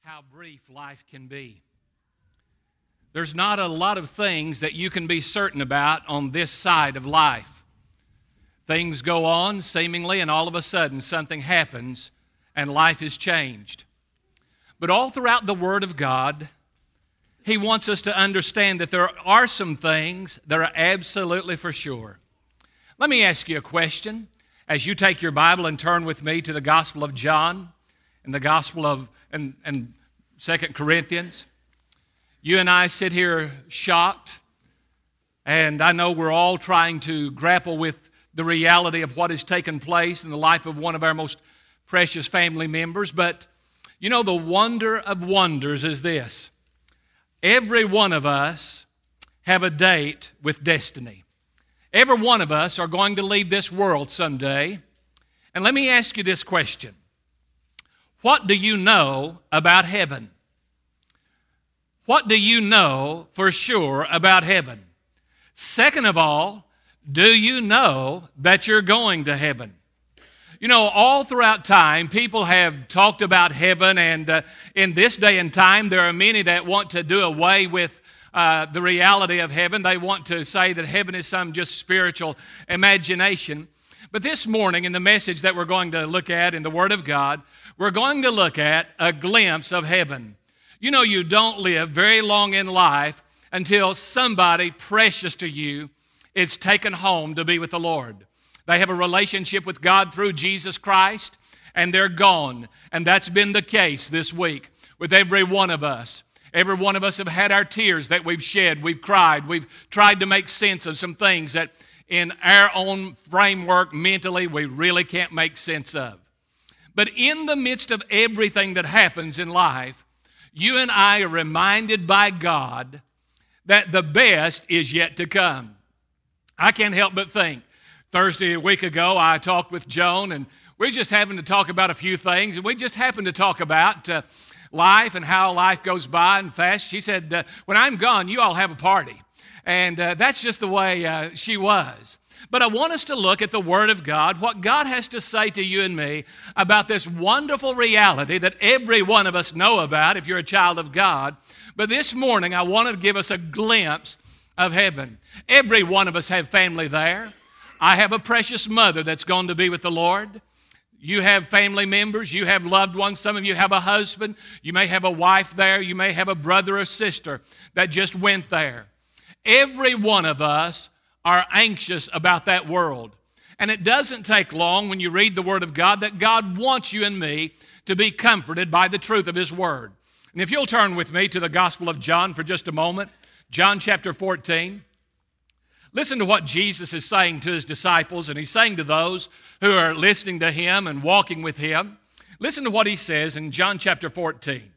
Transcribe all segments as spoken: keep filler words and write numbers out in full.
how brief life can be. There's not a lot of things that you can be certain about on this side of life. Things go on seemingly, and all of a sudden something happens and life is changed. But all throughout the Word of God, He wants us to understand that there are some things that are absolutely for sure. Let me ask you a question. As you take your Bible and turn with me to the Gospel of John and the Gospel of and, and Second Corinthians, you and I sit here shocked, and I know we're all trying to grapple with the reality of what has taken place in the life of one of our most precious family members. But you know, the wonder of wonders is this. Every one of us have a date with destiny. Every one of us are going to leave this world someday. And let me ask you this question. What do you know about heaven? What do you know for sure about heaven? Second of all, do you know that you're going to heaven? You know, all throughout time, people have talked about heaven, and uh, in this day and time, there are many that want to do away with uh, the reality of heaven. They want to say that heaven is some just spiritual imagination. But this morning, in the message that we're going to look at in the Word of God, we're going to look at a glimpse of heaven. You know, you don't live very long in life until somebody precious to you is taken home to be with the Lord. They have a relationship with God through Jesus Christ, and they're gone. And that's been the case this week with every one of us. Every one of us have had our tears that we've shed, we've cried, we've tried to make sense of some things that in our own framework mentally we really can't make sense of. But in the midst of everything that happens in life, you and I are reminded by God that the best is yet to come. I can't help but think. Thursday, a week ago, I talked with Joan, and we just happened to talk about a few things, and we just happened to talk about uh, life and how life goes by and fast. She said, uh, when I'm gone, you all have a party. And uh, that's just the way uh, she was. But I want us to look at the Word of God, what God has to say to you and me about this wonderful reality that every one of us know about if you're a child of God. But this morning, I want to give us a glimpse of heaven. Every one of us have family there. I have a precious mother that's gone to be with the Lord. You have family members. You have loved ones. Some of you have a husband. You may have a wife there. You may have a brother or sister that just went there. Every one of us are anxious about that world. And it doesn't take long when you read the Word of God that God wants you and me to be comforted by the truth of His Word. And if you'll turn with me to the Gospel of John for just a moment, John chapter fourteen. Listen to what Jesus is saying to His disciples, and He's saying to those who are listening to Him and walking with Him. Listen to what He says in John chapter fourteen.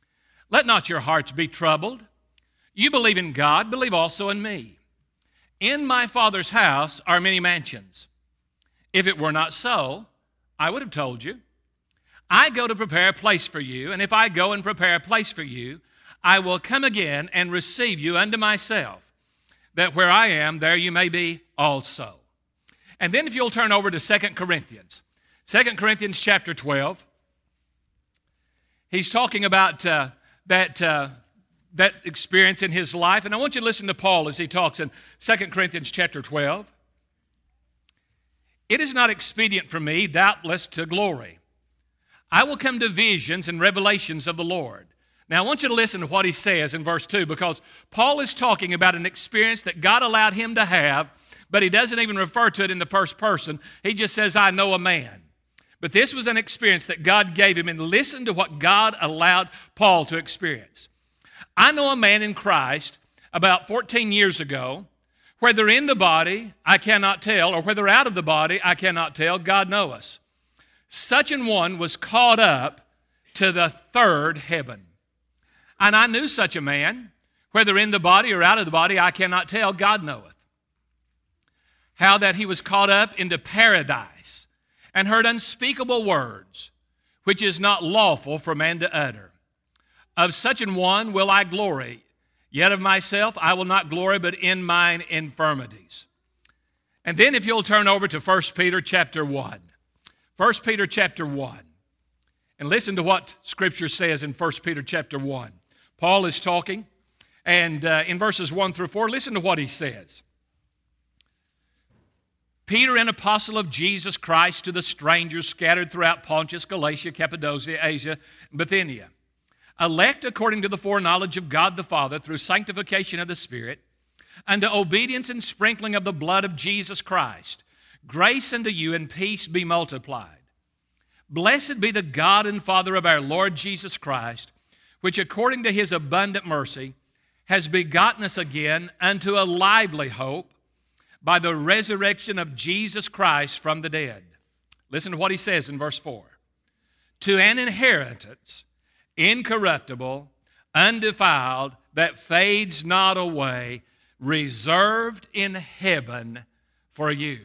Let not your hearts be troubled. You believe in God, believe also in me. In my Father's house are many mansions. If it were not so, I would have told you. I go to prepare a place for you, and if I go and prepare a place for you, I will come again and receive you unto myself, that where I am, there you may be also. And then if you'll turn over to Second Corinthians. Second Corinthians chapter twelve. He's talking about uh, that, uh, that experience in his life. And I want you to listen to Paul as he talks in Second Corinthians chapter twelve. It is not expedient for me, doubtless, to glory. I will come to visions and revelations of the Lord. Now, I want you to listen to what he says in verse two, because Paul is talking about an experience that God allowed him to have, but he doesn't even refer to it in the first person. He just says, I know a man. But this was an experience that God gave him, and listen to what God allowed Paul to experience. I know a man in Christ about fourteen years ago, whether in the body, I cannot tell, or whether out of the body, I cannot tell, God knoweth. Such an one was caught up to the third heaven. And I knew such a man, whether in the body or out of the body, I cannot tell, God knoweth. How that he was caught up into paradise and heard unspeakable words, which is not lawful for man to utter. Of such an one will I glory, yet of myself I will not glory, but in mine infirmities. And then if you'll turn over to First Peter chapter one. First Peter chapter one. And listen to what Scripture says in First Peter chapter one. Paul is talking, and uh, in verses one through four, listen to what he says. Peter, an apostle of Jesus Christ, to the strangers scattered throughout Pontus, Galatia, Cappadocia, Asia, and Bithynia, elect according to the foreknowledge of God the Father through sanctification of the Spirit, unto obedience and sprinkling of the blood of Jesus Christ, grace unto you and peace be multiplied. Blessed be the God and Father of our Lord Jesus Christ, which according to his abundant mercy has begotten us again unto a lively hope by the resurrection of Jesus Christ from the dead. Listen to what he says in verse four. To an inheritance incorruptible, undefiled, that fades not away, reserved in heaven for you.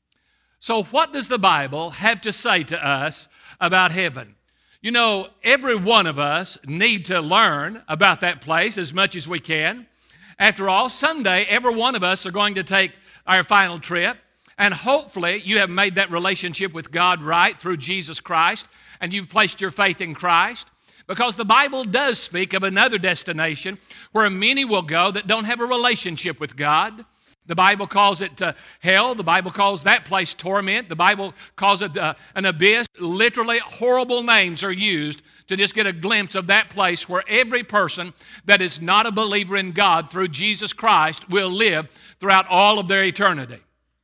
So what does the Bible have to say to us about heaven? You know, every one of us need to learn about that place as much as we can. After all, someday every one of us are going to take our final trip, and hopefully you have made that relationship with God right through Jesus Christ, and you've placed your faith in Christ, because the Bible does speak of another destination where many will go that don't have a relationship with God. The Bible calls it uh, hell. The Bible calls that place torment. The Bible calls it uh, an abyss. Literally horrible names are used to just get a glimpse of that place where every person that is not a believer in God through Jesus Christ will live throughout all of their eternity.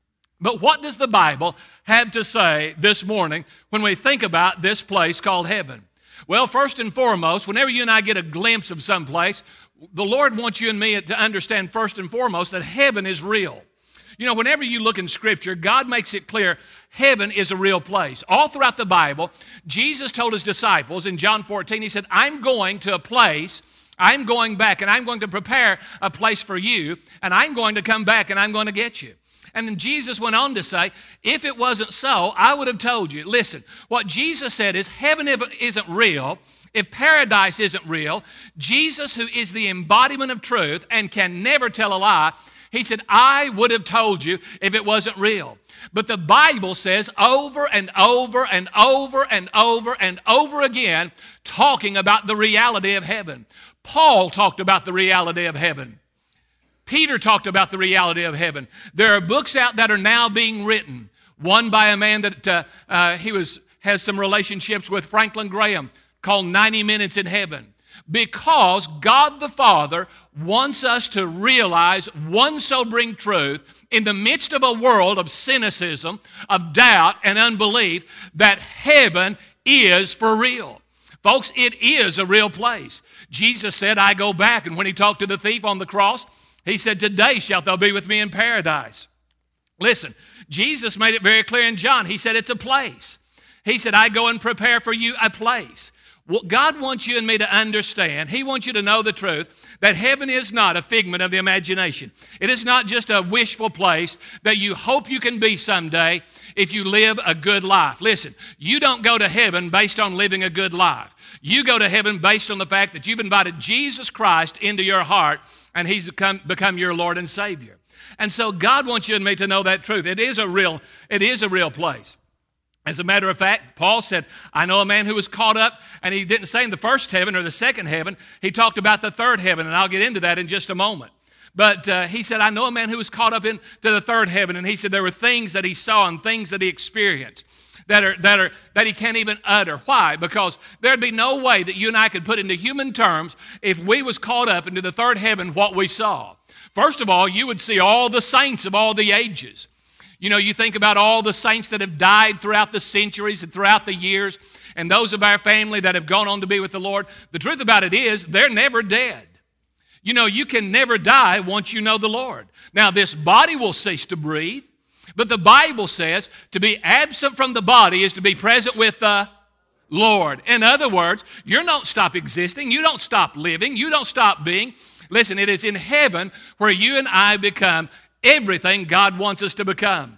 But what does the Bible have to say this morning when we think about this place called heaven? Well, first and foremost, whenever you and I get a glimpse of some place, the Lord wants you and me to understand first and foremost that heaven is real. You know, whenever you look in Scripture, God makes it clear heaven is a real place. All throughout the Bible, Jesus told his disciples in John fourteen, he said, I'm going to a place, I'm going back, and I'm going to prepare a place for you, and I'm going to come back, and I'm going to get you. And then Jesus went on to say, if it wasn't so, I would have told you. Listen, what Jesus said is heaven isn't real. If paradise isn't real, Jesus, who is the embodiment of truth and can never tell a lie, he said, I would have told you if it wasn't real. But the Bible says over and over and over and over and over again, talking about the reality of heaven. Paul talked about the reality of heaven. Peter talked about the reality of heaven. There are books out that are now being written. One by a man that uh, uh, he was has some relationships with, Franklin Graham, called ninety minutes in Heaven. Because God the Father wants us to realize one sobering truth in the midst of a world of cynicism, of doubt, and unbelief, that heaven is for real. Folks, it is a real place. Jesus said, I go back, and when he talked to the thief on the cross, he said, today shalt thou be with me in paradise. Listen, Jesus made it very clear in John. He said it's a place. He said, I go and prepare for you a place. Well, God wants you and me to understand. He wants you to know the truth that heaven is not a figment of the imagination. It is not just a wishful place that you hope you can be someday if you live a good life. Listen, you don't go to heaven based on living a good life. You go to heaven based on the fact that you've invited Jesus Christ into your heart and he's become, become your Lord and Savior. And so God wants you and me to know that truth. It is a real, it is a real place. As a matter of fact, Paul said, I know a man who was caught up, and he didn't say in the first heaven or the second heaven. He talked about the third heaven, and I'll get into that in just a moment. But uh, he said, I know a man who was caught up into the third heaven, and he said there were things that he saw and things that he experienced that are that are that he can't even utter. Why? Because there'd be no way that you and I could put into human terms if we was caught up into the third heaven what we saw. First of all, you would see all the saints of all the ages. You know, you think about all the saints that have died throughout the centuries and throughout the years, and those of our family that have gone on to be with the Lord. The truth about it is, they're never dead. You know, you can never die once you know the Lord. Now, this body will cease to breathe, but the Bible says to be absent from the body is to be present with the Lord. In other words, you don't stop existing, you don't stop living, you don't stop being. Listen, it is in heaven where you and I become everything God wants us to become.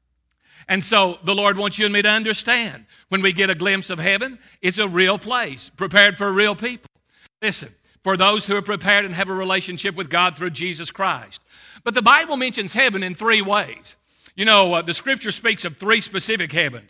And so the Lord wants you and me to understand when we get a glimpse of heaven, it's a real place, prepared for real people. Listen, for those who are prepared and have a relationship with God through Jesus Christ. But the Bible mentions heaven in three ways. You know, uh, the Scripture speaks of three specific heavens.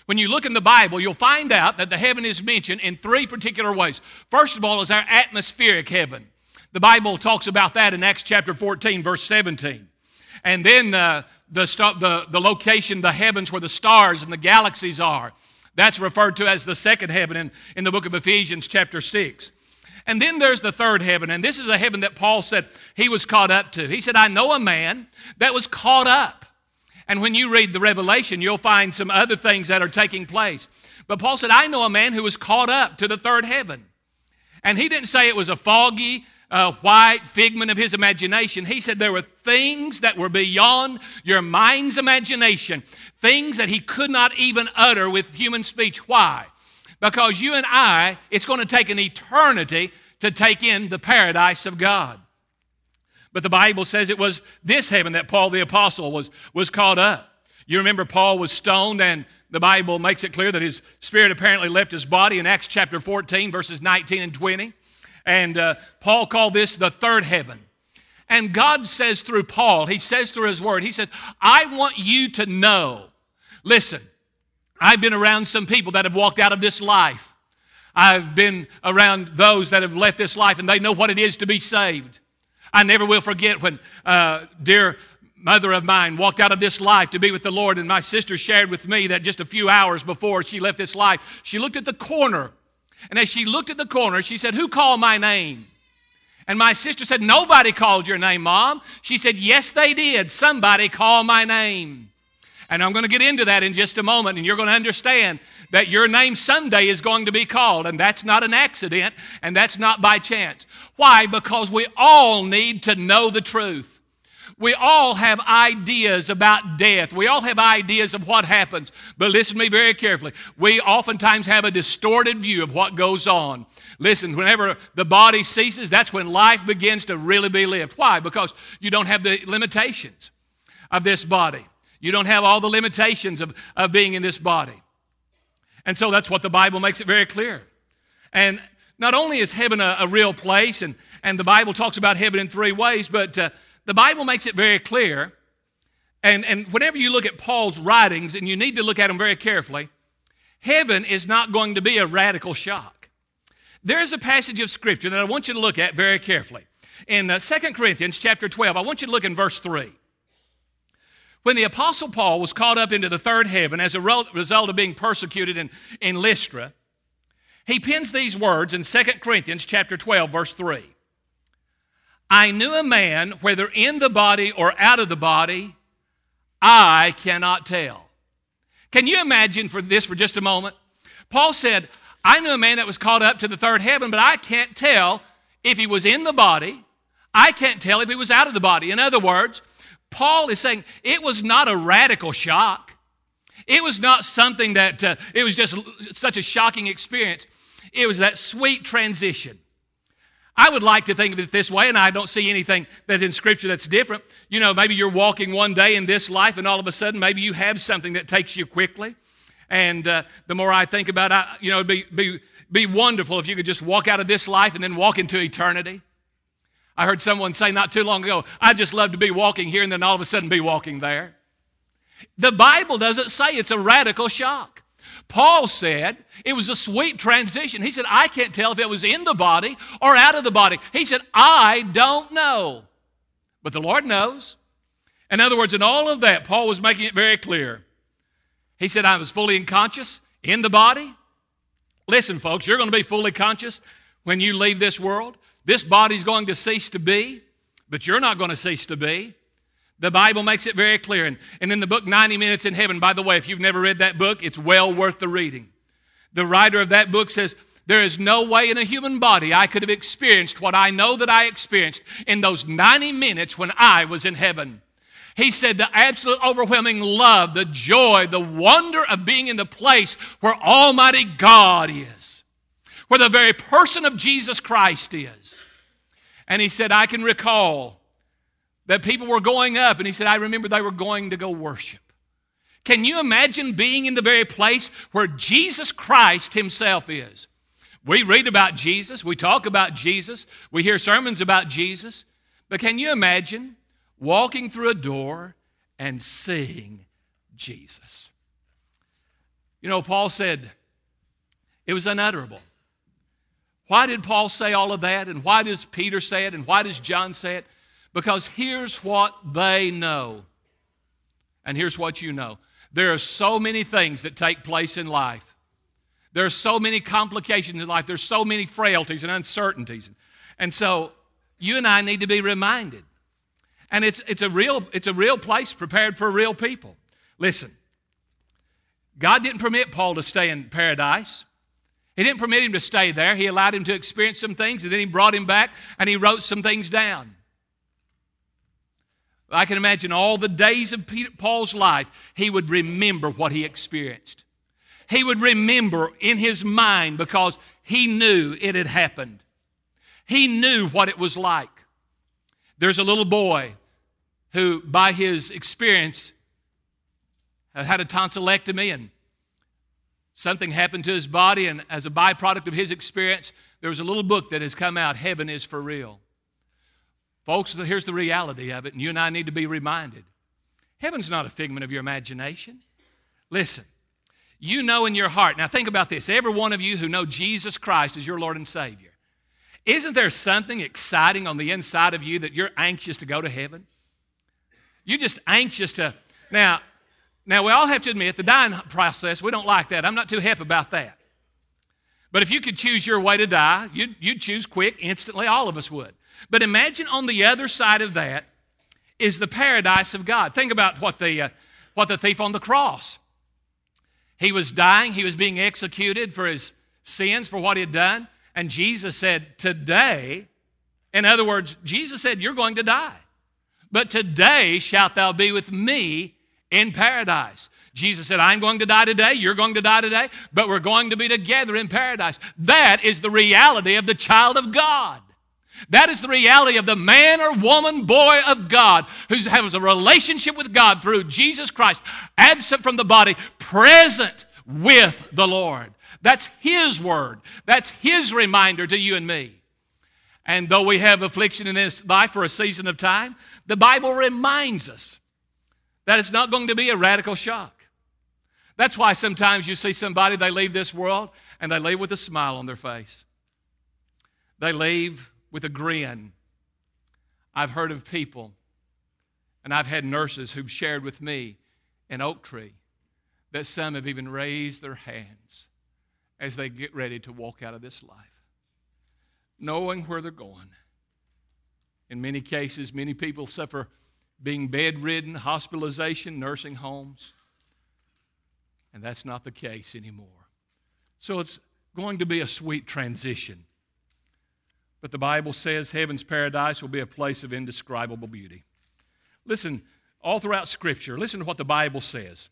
When you look in the Bible, you'll find out that the heaven is mentioned in three particular ways. First of all is our atmospheric heaven. The Bible talks about that in Acts chapter fourteen, verse seventeen. And then uh, the, the, the location, the heavens where the stars and the galaxies are, that's referred to as the second heaven in, in the book of Ephesians chapter six. And then there's the third heaven, and this is a heaven that Paul said he was caught up to. He said, I know a man that was caught up. And when you read the Revelation, you'll find some other things that are taking place. But Paul said, I know a man who was caught up to the third heaven. And he didn't say it was a foggy, uh, white figment of his imagination. He said there were things that were beyond your mind's imagination, things that he could not even utter with human speech. Why? Because you and I, it's going to take an eternity to take in the paradise of God. But the Bible says it was this heaven that Paul the apostle was, was caught up. You remember Paul was stoned, and the Bible makes it clear that his spirit apparently left his body in Acts chapter fourteen, verses nineteen and twenty. And uh, Paul called this the third heaven. And God says through Paul, he says through his word, he says, I want you to know. Listen, I've been around some people that have walked out of this life. I've been around those that have left this life, and they know what it is to be saved. I never will forget when uh, dear mother of mine walked out of this life to be with the Lord, and my sister shared with me that just a few hours before she left this life, she looked at the corner, and as she looked at the corner, she said, who called my name? And my sister said, nobody called your name, Mom. She said, yes, they did. Somebody called my name. And I'm going to get into that in just a moment, and you're going to understand that your name someday is going to be called, and that's not an accident, and that's not by chance. Why? Because we all need to know the truth. We all have ideas about death. We all have ideas of what happens. But listen to me very carefully. We oftentimes have a distorted view of what goes on. Listen, whenever the body ceases, that's when life begins to really be lived. Why? Because you don't have the limitations of this body. You don't have all the limitations of, of being in this body. And so that's what the Bible makes it very clear. And not only is heaven a, a real place, and, and the Bible talks about heaven in three ways, but uh, the Bible makes it very clear. And, and whenever you look at Paul's writings, and you need to look at them very carefully, heaven is not going to be a radical shock. There's a passage of Scripture that I want you to look at very carefully. In uh, Second Corinthians chapter twelve, I want you to look in verse three. When the Apostle Paul was caught up into the third heaven as a result of being persecuted in, in Lystra, he pens these words in Second Corinthians chapter twelve, verse three. I knew a man, whether in the body or out of the body, I cannot tell. Can you imagine for this for just a moment? Paul said, I knew a man that was caught up to the third heaven, but I can't tell if he was in the body. I can't tell if he was out of the body. In other words, Paul is saying it was not a radical shock. It was not something that, uh, it was just such a shocking experience. It was that sweet transition. I would like to think of it this way, and I don't see anything that's in Scripture that's different. You know, maybe you're walking one day in this life, and all of a sudden, maybe you have something that takes you quickly. And uh, the more I think about it, you know, it'd be, be, be wonderful if you could just walk out of this life and then walk into eternity. I heard someone say not too long ago, I'd just love to be walking here and then all of a sudden be walking there. The Bible doesn't say it's a radical shock. Paul said it was a sweet transition. He said, I can't tell if it was in the body or out of the body. He said, I don't know. But the Lord knows. In other words, in all of that, Paul was making it very clear. He said, I was fully unconscious in the body. Listen, folks, you're going to be fully conscious when you leave this world. This body's going to cease to be, but you're not going to cease to be. The Bible makes it very clear. And, and in the book, ninety minutes in Heaven, by the way, if you've never read that book, it's well worth the reading. The writer of that book says, there is no way in a human body I could have experienced what I know that I experienced in those ninety minutes when I was in heaven. He said the absolute overwhelming love, the joy, the wonder of being in the place where Almighty God is, where the very person of Jesus Christ is. And he said, I can recall that people were going up, and he said, I remember they were going to go worship. Can you imagine being in the very place where Jesus Christ himself is? We read about Jesus, we talk about Jesus, we hear sermons about Jesus, but can you imagine walking through a door and seeing Jesus? You know, Paul said it was unutterable. Why did Paul say all of that? And why does Peter say it? And why does John say it? Because here's what they know. And here's what you know. There are so many things that take place in life. There are so many complications in life. There's so many frailties and uncertainties. And so you and I need to be reminded. And it's, it's, a real, it's a real place prepared for real people. Listen, God didn't permit Paul to stay in paradise. He didn't permit him to stay there. He allowed him to experience some things, and then he brought him back, and he wrote some things down. I can imagine all the days of Peter, Paul's life, he would remember what he experienced. He would remember in his mind because he knew it had happened. He knew what it was like. There's a little boy who, by his experience, had a tonsillectomy, and something happened to his body, and as a byproduct of his experience, there was a little book that has come out, Heaven is for Real. Folks, here's the reality of it, and you and I need to be reminded. Heaven's not a figment of your imagination. Listen, you know in your heart, now think about this, every one of you who know Jesus Christ as your Lord and Savior, isn't there something exciting on the inside of you that you're anxious to go to heaven? You're just anxious to, now, now we all have to admit, the dying process, we don't like that. I'm not too hip about that. But if you could choose your way to die, you'd, you'd choose quick, instantly, all of us would. But imagine on the other side of that is the paradise of God. Think about what the, uh, what the thief on the cross. He was dying. He was being executed for his sins, for what he had done. And Jesus said, today, in other words, Jesus said, you're going to die. But today shalt thou be with me in paradise. Jesus said, I'm going to die today, you're going to die today, but we're going to be together in paradise. That is the reality of the child of God. That is the reality of the man or woman, boy of God, who has a relationship with God through Jesus Christ, absent from the body, present with the Lord. That's His word. That's His reminder to you and me. And though we have affliction in this life for a season of time, the Bible reminds us that it's not going to be a radical shock. That's why sometimes you see somebody, they leave this world, and they leave with a smile on their face. They leave with a grin. I've heard of people, and I've had nurses who've shared with me in Oak Tree that some have even raised their hands as they get ready to walk out of this life, knowing where they're going. In many cases, many people suffer being bedridden, hospitalization, nursing homes. And that's not the case anymore. So it's going to be a sweet transition. But the Bible says heaven's paradise will be a place of indescribable beauty. Listen, all throughout Scripture, listen to what the Bible says.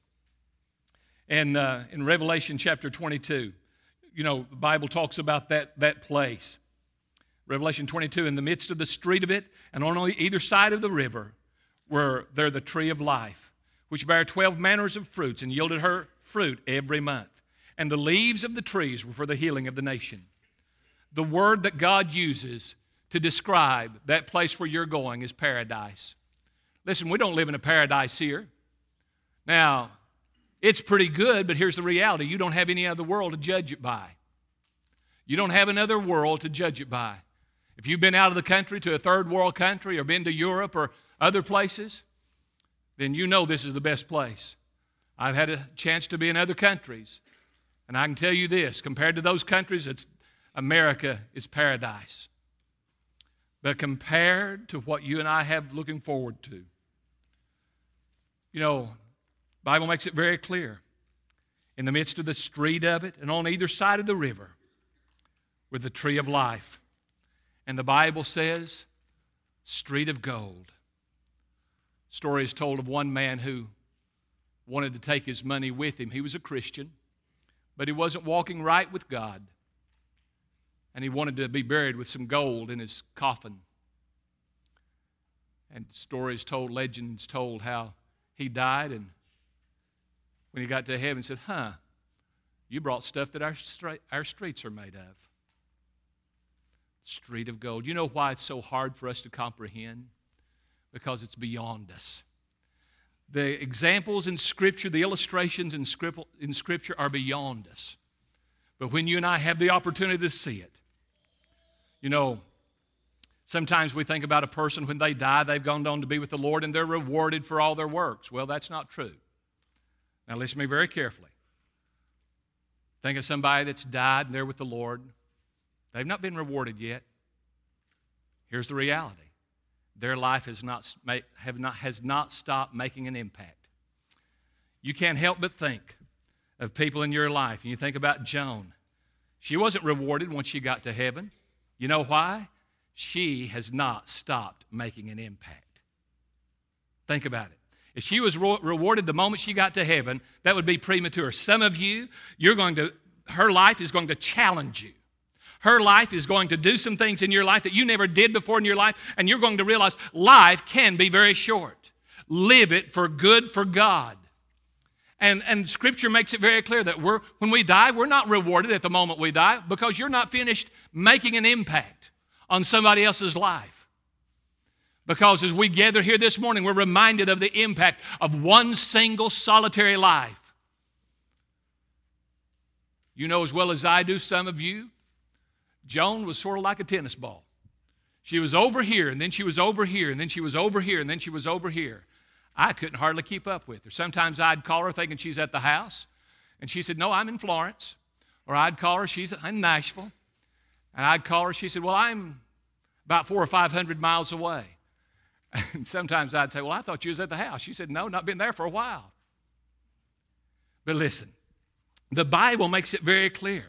And uh, in Revelation chapter twenty-two, you know, the Bible talks about that, that place. Revelation twenty-two, in the midst of the street of it, and on either side of the river, were there the tree of life, which bare twelve manners of fruits, and yielded her fruit every month. And the leaves of the trees were for the healing of the nation. The word that God uses to describe that place where you're going is paradise. Listen, we don't live in a paradise here. Now, it's pretty good, but here's the reality. You don't have any other world to judge it by. You don't have another world to judge it by. If you've been out of the country to a third world country or been to Europe or other places, then you know this is the best place. I've had a chance to be in other countries, and I can tell you this, compared to those countries, it's America is paradise. But compared to what you and I have looking forward to, you know, the Bible makes it very clear. In the midst of the street of it, and on either side of the river, with the tree of life. And the Bible says, street of gold. Story is told of one man who wanted to take his money with him. He was a Christian, but he wasn't walking right with God. And he wanted to be buried with some gold in his coffin. And stories told, legends told how he died, and when he got to heaven, he said, huh, you brought stuff that our, stra- our streets are made of. Street of gold. You know why it's so hard for us to comprehend? Because it's beyond us. The examples in Scripture, the illustrations in Scripture are beyond us. But when you and I have the opportunity to see it, you know, sometimes we think about a person when they die, they've gone on to be with the Lord and they're rewarded for all their works. Well, that's not true. Now listen to me very carefully. Think of somebody that's died and they're with the Lord. They've not been rewarded yet. Here's the reality. Their life has not, have not, has not stopped making an impact. You can't help but think of people in your life. And you think about Joan. She wasn't rewarded once she got to heaven. You know why? She has not stopped making an impact. Think about it. If she was re- rewarded the moment she got to heaven, that would be premature. Some of you, you're going to, her life is going to challenge you. Her life is going to do some things in your life that you never did before in your life, and you're going to realize life can be very short. Live it for good for God. And, and Scripture makes it very clear that we're, when we die, we're not rewarded at the moment we die because you're not finished making an impact on somebody else's life. Because as we gather here this morning, we're reminded of the impact of one single solitary life. You know as well as I do, some of you, Joan was sort of like a tennis ball. She was over here, and then she was over here, and then she was over here, and then she was over here. I couldn't hardly keep up with her. Sometimes I'd call her thinking she's at the house, and she said, no, I'm in Florence. Or I'd call her, she's in Nashville. And I'd call her, she said, well, I'm about four or five hundred miles away. And sometimes I'd say, well, I thought you was at the house. She said, no, not been there for a while. But listen, the Bible makes it very clear.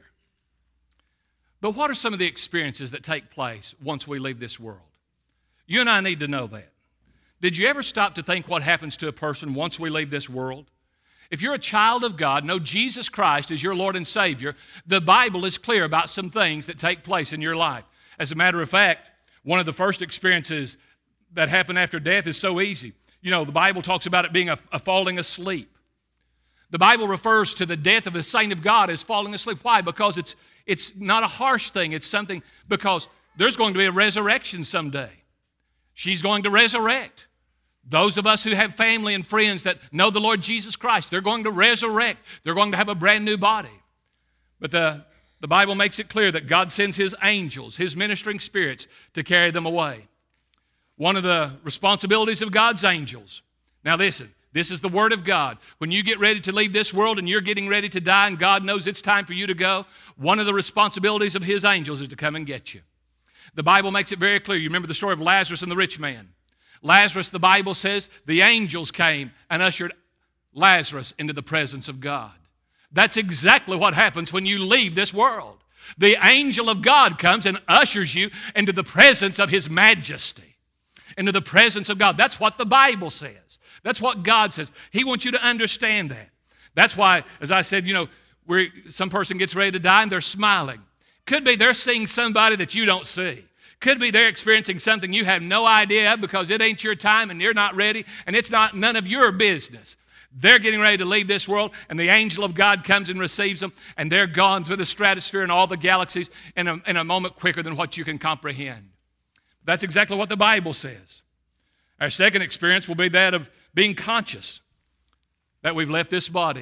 But what are some of the experiences that take place once we leave this world? You and I need to know that. Did you ever stop to think what happens to a person once we leave this world? If you're a child of God, know Jesus Christ as your Lord and Savior, the Bible is clear about some things that take place in your life. As a matter of fact, one of the first experiences that happen after death is so easy. You know, the Bible talks about it being a, a falling asleep. The Bible refers to the death of a saint of God as falling asleep. Why? Because it's, it's not a harsh thing. It's something, because there's going to be a resurrection someday. She's going to resurrect. Those of us who have family and friends that know the Lord Jesus Christ, they're going to resurrect. They're going to have a brand new body. But the, the Bible makes it clear that God sends His angels, His ministering spirits, to carry them away. One of the responsibilities of God's angels. Now listen, this is the Word of God. When you get ready to leave this world and you're getting ready to die and God knows it's time for you to go, one of the responsibilities of His angels is to come and get you. The Bible makes it very clear. You remember the story of Lazarus and the rich man. Lazarus, the Bible says, the angels came and ushered Lazarus into the presence of God. That's exactly what happens when you leave this world. The angel of God comes and ushers you into the presence of His majesty, into the presence of God. That's what the Bible says. That's what God says. He wants you to understand that. That's why, as I said, you know, where some person gets ready to die and they're smiling. Could be they're seeing somebody that you don't see. Could be they're experiencing something you have no idea of because it ain't your time and you're not ready and it's not none of your business. They're getting ready to leave this world and the angel of God comes and receives them and they're gone through the stratosphere and all the galaxies in a, in a moment quicker than what you can comprehend. That's exactly what the Bible says. Our second experience will be that of being conscious that we've left this body.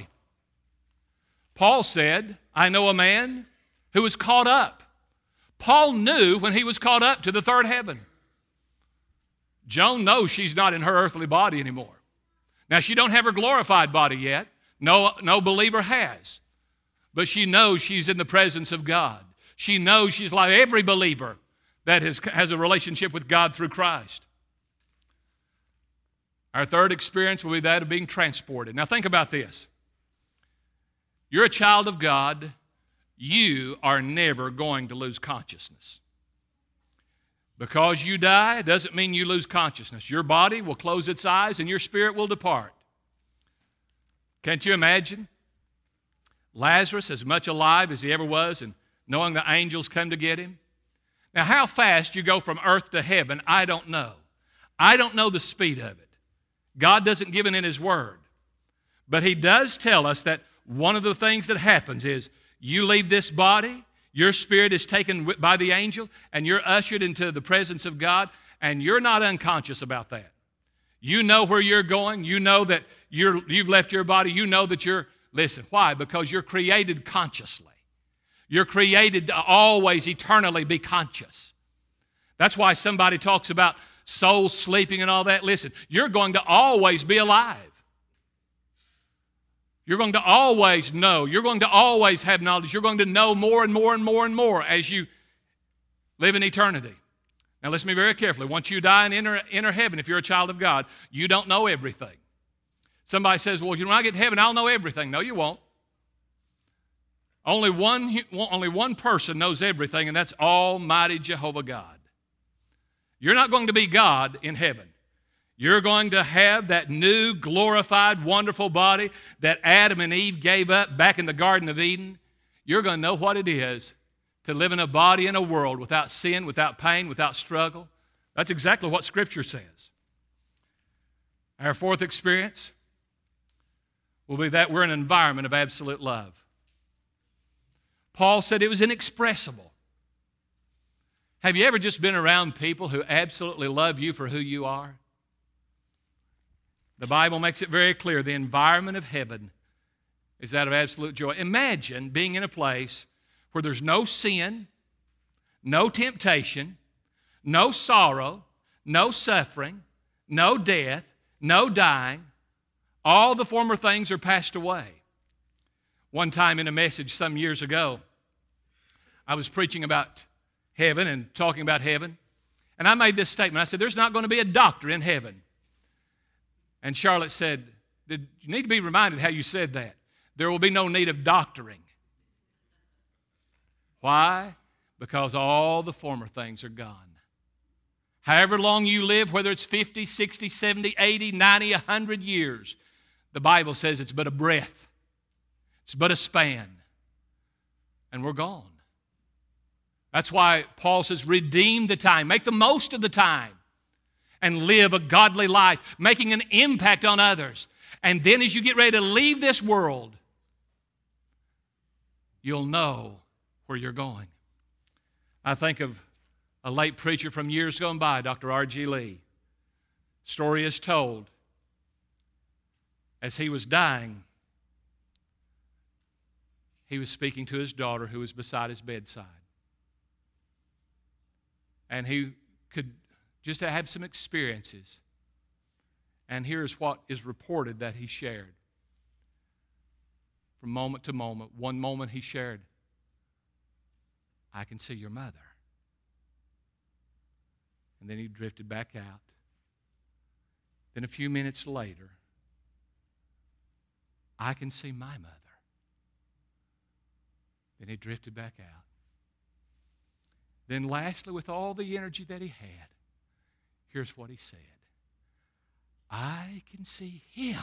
Paul said, I know a man who was caught up. Paul knew when he was caught up to the third heaven. Joan knows she's not in her earthly body anymore. Now, she don't have her glorified body yet. No, no believer has. But she knows she's in the presence of God. She knows she's like every believer that has, has a relationship with God through Christ. Our third experience will be that of being transported. Now, think about this. You're a child of God. You are never going to lose consciousness. Because you die doesn't mean you lose consciousness. Your body will close its eyes and your spirit will depart. Can't you imagine? Lazarus, as much alive as he ever was, and knowing the angels come to get him. Now, how fast you go from earth to heaven, I don't know. I don't know the speed of it. God doesn't give it in His Word. But He does tell us that one of the things that happens is you leave this body, your spirit is taken by the angel, and you're ushered into the presence of God, and you're not unconscious about that. You know where you're going. You know that you're, you've left your body. You know that you're, listen, why? Because you're created consciously. You're created to always, eternally be conscious. That's why somebody talks about soul sleeping and all that. Listen, you're going to always be alive. You're going to always know. You're going to always have knowledge. You're going to know more and more and more and more as you live in eternity. Now listen to me very carefully. Once you die and enter, enter heaven, if you're a child of God, you don't know everything. Somebody says, well, when I get to heaven, I'll know everything. No, you won't. Only one, only one person knows everything, and that's Almighty Jehovah God. You're not going to be God in heaven. You're going to have that new, glorified, wonderful body that Adam and Eve gave up back in the Garden of Eden. You're going to know what it is to live in a body in a world without sin, without pain, without struggle. That's exactly what Scripture says. Our fourth experience will be that we're in an environment of absolute love. Paul said it was inexpressible. Have you ever just been around people who absolutely love you for who you are? The Bible makes it very clear the environment of heaven is that of absolute joy. Imagine being in a place where there's no sin, no temptation, no sorrow, no suffering, no death, no dying. All the former things are passed away. One time in a message some years ago, I was preaching about heaven and talking about heaven, and I made this statement. I said, there's not going to be a doctor in heaven. And Charlotte said, Did you need to be reminded how you said that? There will be no need of doctoring. Why? Because all the former things are gone. However long you live, whether it's fifty, sixty, seventy, eighty, ninety, one hundred years, the Bible says it's but a breath. It's but a span. And we're gone. That's why Paul says, redeem the time. Make the most of the time. And live a godly life, making an impact on others. And then as you get ready to leave this world, you'll know where you're going. I think of a late preacher from years gone by, Doctor R G Lee. Story is told. As he was dying, he was speaking to his daughter who was beside his bedside. And he could just to have some experiences. And here's what is reported that he shared. From moment to moment, one moment he shared, I can see your mother. And then he drifted back out. Then a few minutes later, I can see my mother. Then he drifted back out. Then lastly, with all the energy that he had, here's what he said. I can see him.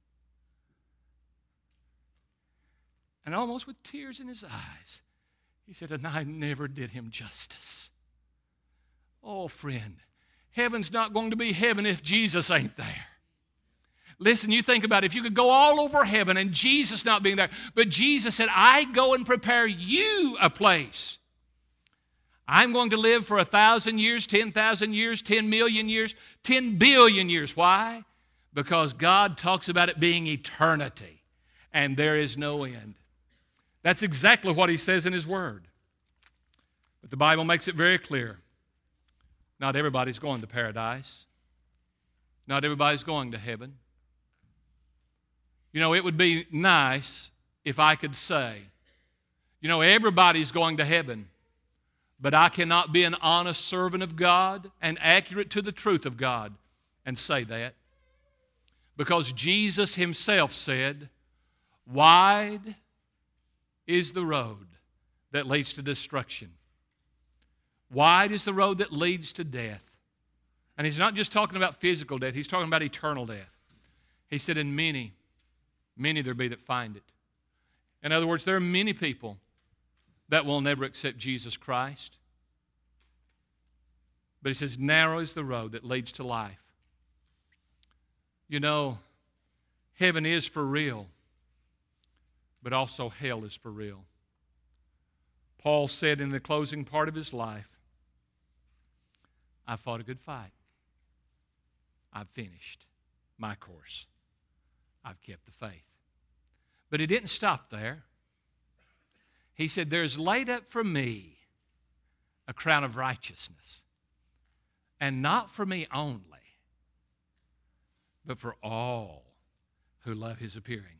And almost with tears in his eyes, he said, and I never did him justice. Oh, friend, heaven's not going to be heaven if Jesus ain't there. Listen, you think about it. If you could go all over heaven and Jesus not being there, but Jesus said, I go and prepare you a place. I'm going to live for a thousand years, ten thousand years, ten million years, ten billion years. Why? Because God talks about it being eternity, and there is no end. That's exactly what he says in his word. But the Bible makes it very clear. Not everybody's going to paradise. Not everybody's going to heaven. You know, it would be nice if I could say, you know, everybody's going to heaven. But I cannot be an honest servant of God and accurate to the truth of God and say that. Because Jesus himself said, wide is the road that leads to destruction. Wide is the road that leads to death. And he's not just talking about physical death, he's talking about eternal death. He said, and many, many there be that find it. In other words, there are many people that will never accept Jesus Christ. But he says, narrow is the road that leads to life. You know, heaven is for real, but also hell is for real. Paul said in the closing part of his life, I fought a good fight. I've finished my course. I've kept the faith. But he didn't stop there. He said, there's laid up for me a crown of righteousness, and not for me only, but for all who love his appearing.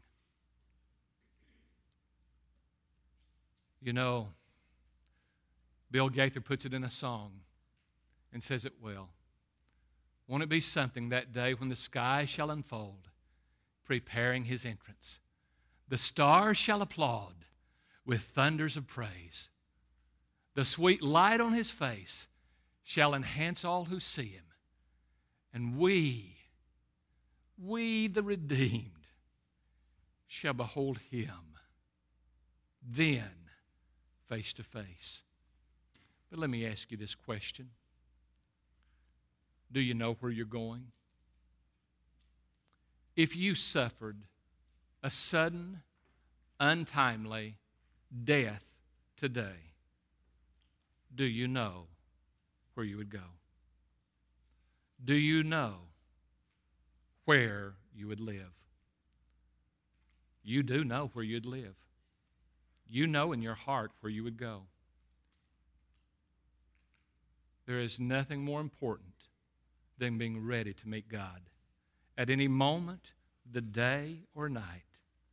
You know, Bill Gaither puts it in a song and says it well. Won't it be something that day when the sky shall unfold, preparing his entrance? The stars shall applaud with thunders of praise. The sweet light on his face shall enhance all who see him. And we, we the redeemed, shall behold him then face to face. But let me ask you this question. Do you know where you're going? If you suffered a sudden, untimely death today, do you know where you would go? Do you know where you would live? You do know where you'd live. You know in your heart where you would go. There is nothing more important than being ready to meet God at any moment, the day or night.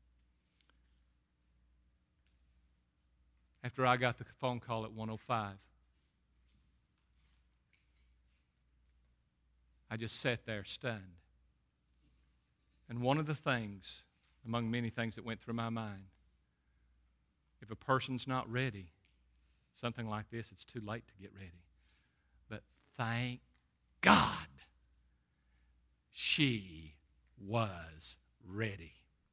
After I got the phone call at one oh five, I just sat there stunned. And one of the things, among many things that went through my mind, if a person's not ready, something like this, it's too late to get ready. But thank God she was ready.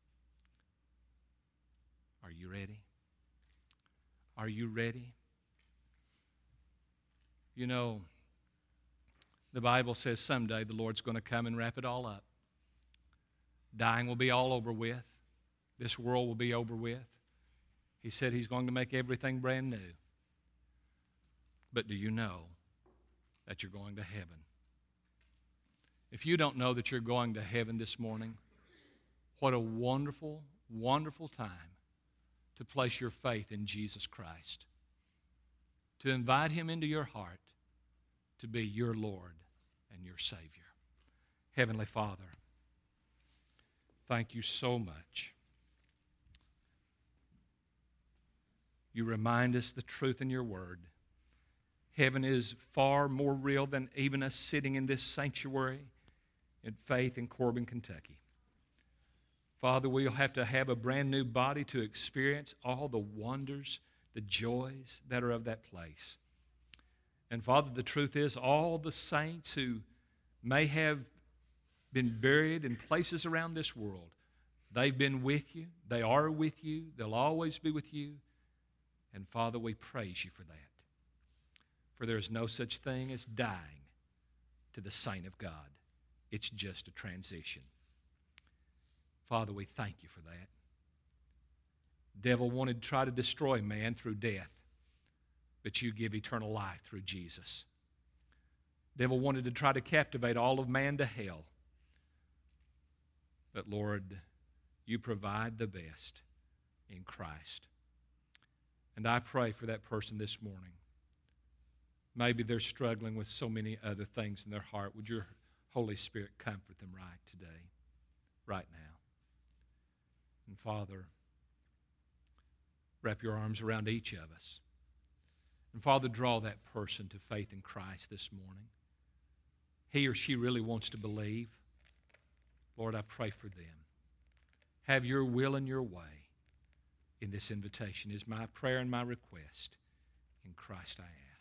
Are you ready? Are you ready? You know, the Bible says someday the Lord's going to come and wrap it all up. Dying will be all over with. This world will be over with. He said he's going to make everything brand new. But do you know that you're going to heaven? If you don't know that you're going to heaven this morning, what a wonderful, wonderful time to place your faith in Jesus Christ, to invite him into your heart to be your Lord and your Savior. Heavenly Father, thank you so much. You remind us the truth in your word. Heaven is far more real than even us sitting in this sanctuary in Faith in Corbin, Kentucky. Father, we'll have to have a brand new body to experience all the wonders, the joys that are of that place. And Father, the truth is, all the saints who may have been buried in places around this world, they've been with you, they are with you, they'll always be with you. And Father, we praise you for that. For there is no such thing as dying to the saint of God. It's just a transition. Father, we thank you for that. Devil wanted to try to destroy man through death, but you give eternal life through Jesus. Devil wanted to try to captivate all of man to hell, but Lord, you provide the best in Christ. And I pray for that person this morning. Maybe they're struggling with so many other things in their heart. Would your Holy Spirit comfort them right today, right now? And Father, wrap your arms around each of us. And Father, draw that person to faith in Christ this morning. He or she really wants to believe. Lord, I pray for them. Have your will and your way in this invitation is my prayer and my request. In Christ I ask.